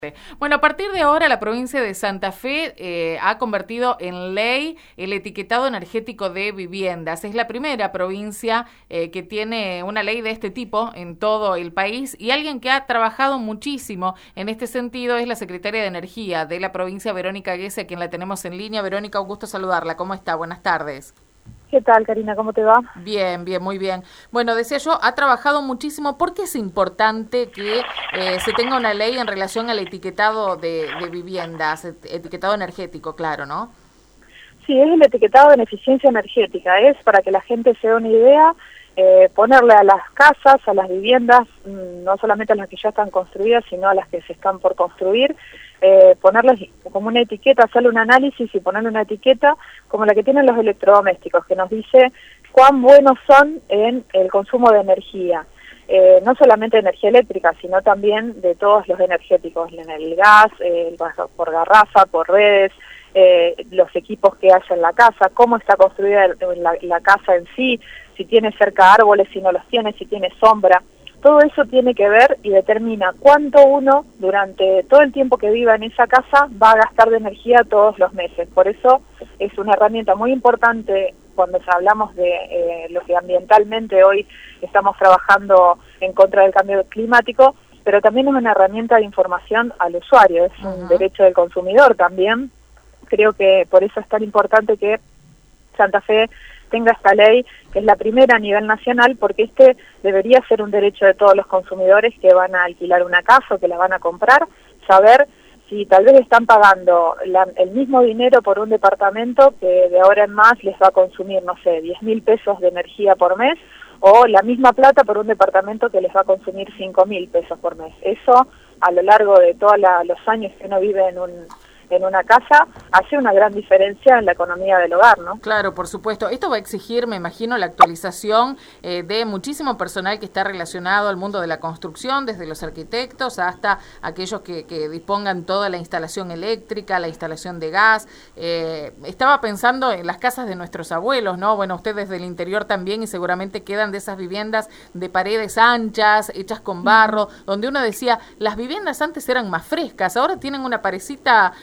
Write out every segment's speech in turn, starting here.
Bueno, a partir de ahora la provincia de Santa Fe ha convertido en ley el etiquetado energético de viviendas. Es la primera provincia que tiene una ley de este tipo en todo el país, y alguien que ha trabajado muchísimo en este sentido es la secretaria de Energía de la provincia, Verónica Guese, a quien la tenemos en línea. Verónica, un gusto saludarla. ¿Cómo está? Buenas tardes. ¿Qué tal, Karina? ¿Cómo te va? Bien, bien, muy bien. Bueno, decía yo, ha trabajado muchísimo. ¿Por qué es importante que se tenga una ley en relación al etiquetado de viviendas, etiquetado energético, claro, ¿no? Sí, es el etiquetado en eficiencia energética. Es para que la gente se dé una idea, ponerle a las casas, a las viviendas, no solamente a las que ya están construidas, sino a las que se están por construir, ponerles como una etiqueta, hacerle un análisis y ponerle una etiqueta como la que tienen los electrodomésticos, que nos dice cuán buenos son en el consumo de energía. No solamente de energía eléctrica, sino también de todos los energéticos, en el gas, por garrafa, por redes, los equipos que hay en la casa, cómo está construida la casa en sí, si tiene cerca árboles, si no los tiene, si tiene sombra. Todo eso tiene que ver y determina cuánto uno, durante todo el tiempo que viva en esa casa, va a gastar de energía todos los meses. Por eso es una herramienta muy importante cuando hablamos de lo que ambientalmente hoy estamos trabajando en contra del cambio climático, pero también es una herramienta de información al usuario, es un derecho del consumidor también. Creo que por eso es tan importante que Santa Fe tenga esta ley, que es la primera a nivel nacional, porque este debería ser un derecho de todos los consumidores que van a alquilar una casa o que la van a comprar, saber si tal vez están pagando el mismo dinero por un departamento que de ahora en más les va a consumir, no sé, 10.000 pesos de energía por mes, o la misma plata por un departamento que les va a consumir 5.000 pesos por mes. Eso, a lo largo de todos los años que uno vive en una casa, hace una gran diferencia en la economía del hogar, ¿no? Claro, por supuesto. Esto va a exigir, me imagino, la actualización de muchísimo personal que está relacionado al mundo de la construcción, desde los arquitectos hasta aquellos que dispongan toda la instalación eléctrica, la instalación de gas. Estaba pensando en las casas de nuestros abuelos, ¿no? Bueno, ustedes del interior también, y seguramente quedan de esas viviendas de paredes anchas, hechas con barro, donde uno decía, las viviendas antes eran más frescas, ahora tienen una parecita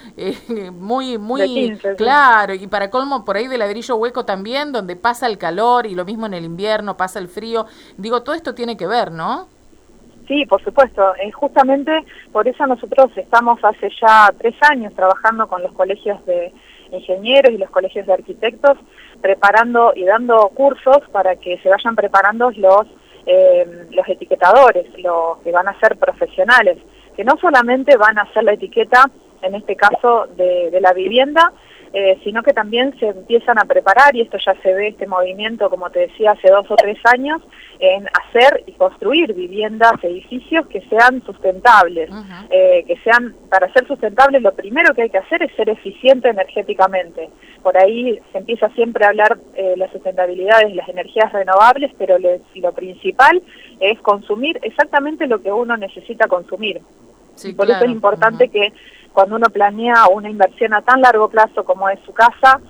muy 15, claro, y para colmo por ahí de ladrillo hueco también, donde pasa el calor, y lo mismo en el invierno, pasa el frío. Digo, todo esto tiene que ver, ¿no? Sí, por supuesto. Justamente por eso nosotros estamos hace ya 3 años trabajando con los colegios de ingenieros y los colegios de arquitectos, preparando y dando cursos para que se vayan preparando los etiquetadores, los que van a ser profesionales, que no solamente van a hacer la etiqueta, en este caso de la vivienda, sino que también se empiezan a preparar, y esto ya se ve, este movimiento, como te decía, hace 2 o 3 años, en hacer y construir viviendas, edificios que sean sustentables, que sean, para ser sustentables lo primero que hay que hacer es ser eficiente energéticamente. Por ahí se empieza siempre a hablar la sustentabilidad de las energías renovables, pero lo principal es consumir exactamente lo que uno necesita consumir. Sí, y por claro. eso es importante que cuando uno planea una inversión a tan largo plazo como es su casa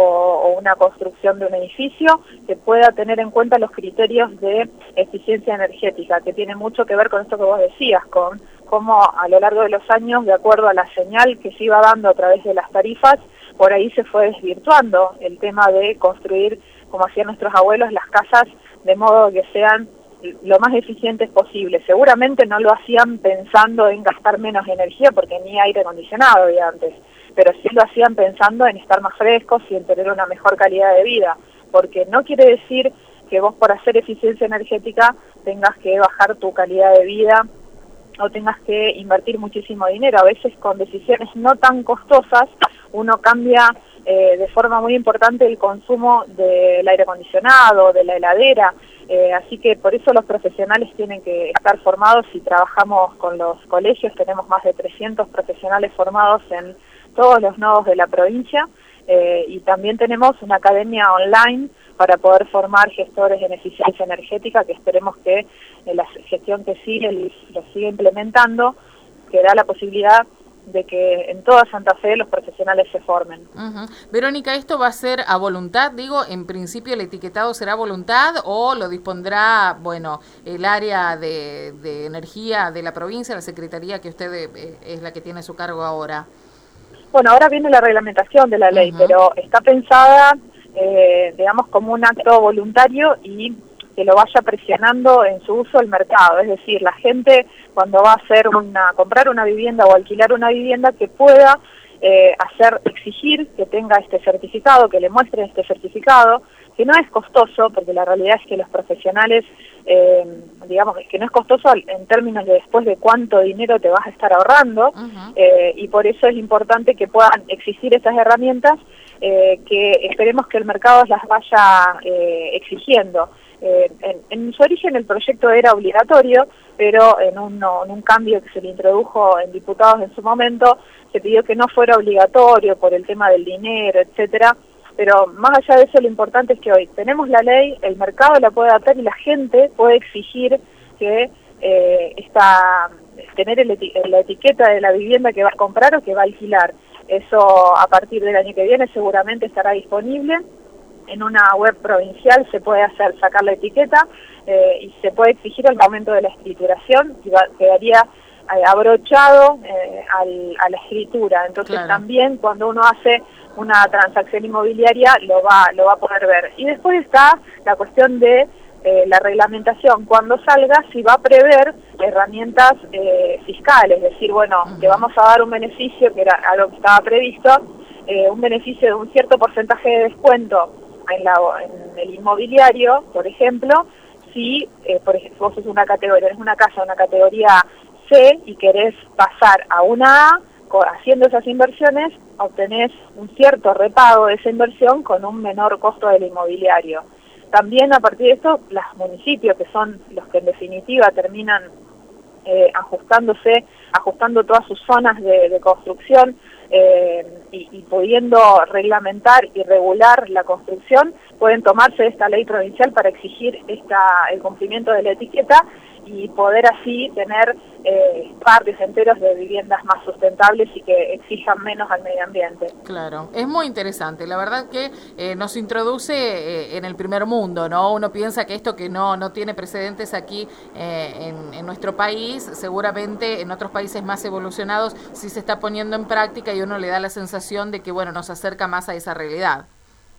o una construcción de un edificio, que pueda tener en cuenta los criterios de eficiencia energética, que tiene mucho que ver con esto que vos decías, con cómo a lo largo de los años, de acuerdo a la señal que se iba dando a través de las tarifas, por ahí se fue desvirtuando el tema de construir, como hacían nuestros abuelos, las casas de modo que sean lo más eficientes posible. Seguramente no lo hacían pensando en gastar menos energía, porque ni aire acondicionado había antes, pero sí lo hacían pensando en estar más frescos y en tener una mejor calidad de vida, porque no quiere decir que vos, por hacer eficiencia energética, tengas que bajar tu calidad de vida o tengas que invertir muchísimo dinero. A veces con decisiones no tan costosas uno cambia de forma muy importante el consumo del aire acondicionado, de la heladera, así que por eso los profesionales tienen que estar formados, y trabajamos con los colegios, tenemos más de 300 profesionales formados en todos los nodos de la provincia, y también tenemos una academia online para poder formar gestores en eficiencia energética, que esperemos que la gestión que sigue lo siga implementando, que da la posibilidad de que en toda Santa Fe los profesionales se formen. Verónica, ¿esto va a ser a voluntad? Digo, en principio el etiquetado será a voluntad o lo dispondrá, bueno, el área de energía de la provincia, la secretaría que usted es la que tiene a su cargo ahora. Bueno, ahora viene la reglamentación de la ley, pero está pensada, digamos, como un acto voluntario y que lo vaya presionando en su uso el mercado. Es decir, la gente cuando va a hacer comprar una vivienda o alquilar una vivienda, que pueda exigir que tenga este certificado, que le muestren este certificado, que no es costoso, porque la realidad es que los profesionales, digamos, que no es costoso en términos de después de cuánto dinero te vas a estar ahorrando, y por eso es importante que puedan existir estas herramientas, que esperemos que el mercado las vaya exigiendo. En su origen el proyecto era obligatorio, pero en un cambio que se le introdujo en diputados en su momento, se pidió que no fuera obligatorio por el tema del dinero, etcétera. Pero más allá de eso, lo importante es que hoy tenemos la ley, el mercado la puede adaptar y la gente puede exigir que tener la etiqueta de la vivienda que va a comprar o que va a alquilar. Eso a partir del año que viene seguramente estará disponible. En una web provincial se puede sacar la etiqueta y se puede exigir al momento de la escrituración, quedaría abrochado a la escritura. Entonces también cuando uno hace una transacción inmobiliaria lo va a poder ver. Y después está la cuestión de la reglamentación, cuando salga, si va a prever herramientas fiscales, es decir, bueno, te vamos a dar un beneficio, que era algo que estaba previsto, un beneficio de un cierto porcentaje de descuento en el inmobiliario, por ejemplo, si por ejemplo, vos sos eres una casa de una categoría C y querés pasar a una A, haciendo esas inversiones, obtenés un cierto repago de esa inversión con un menor costo del inmobiliario. También a partir de esto, los municipios, que son los que en definitiva terminan ajustando todas sus zonas de construcción y pudiendo reglamentar y regular la construcción, pueden tomarse de esta ley provincial para exigir el cumplimiento de la etiqueta y poder así tener barrios enteros de viviendas más sustentables y que exijan menos al medio ambiente. Claro, es muy interesante. La verdad que nos introduce en el primer mundo, ¿no? Uno piensa que esto que no tiene precedentes aquí en nuestro país, seguramente en otros países más evolucionados sí se está poniendo en práctica y uno le da la sensación de que, bueno, nos acerca más a esa realidad.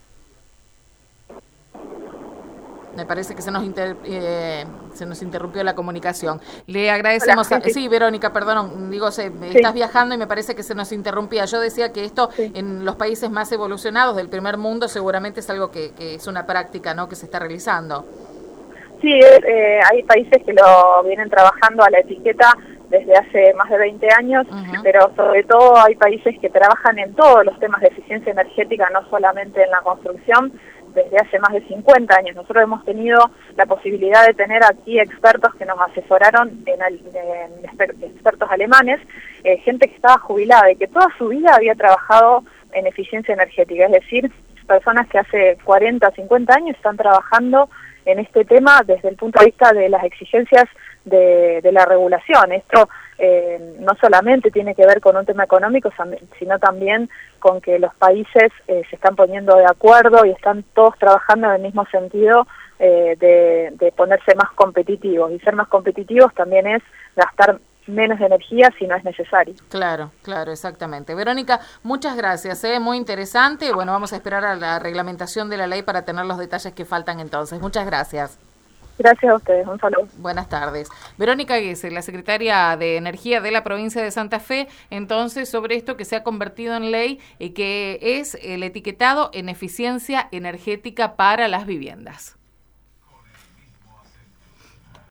Me parece que se nos interrumpió la comunicación. Le agradecemos. Hola, sí, Verónica, perdón, estás viajando y me parece que se nos interrumpía. Yo decía que esto en los países más evolucionados del primer mundo seguramente es algo que es una práctica, ¿no?, que se está realizando. Sí, hay países que lo vienen trabajando a la etiqueta desde hace más de 20 años, pero sobre todo hay países que trabajan en todos los temas de eficiencia energética, no solamente en la construcción, desde hace más de 50 años. Nosotros hemos tenido la posibilidad de tener aquí expertos que nos asesoraron, expertos alemanes, gente que estaba jubilada y que toda su vida había trabajado en eficiencia energética, es decir, personas que hace 40, 50 años están trabajando en este tema desde el punto de vista de las exigencias de la regulación. Esto no solamente tiene que ver con un tema económico, sino también con que los países se están poniendo de acuerdo y están todos trabajando en el mismo sentido de ponerse más competitivos. Y ser más competitivos también es gastar menos energía si no es necesario. Claro, exactamente. Verónica, muchas gracias, muy interesante. Bueno, vamos a esperar a la reglamentación de la ley para tener los detalles que faltan entonces. Muchas gracias. Gracias a ustedes, un saludo. Buenas tardes. Verónica Gesell, la secretaria de Energía de la provincia de Santa Fe, entonces sobre esto que se ha convertido en ley y que es el etiquetado en eficiencia energética para las viviendas.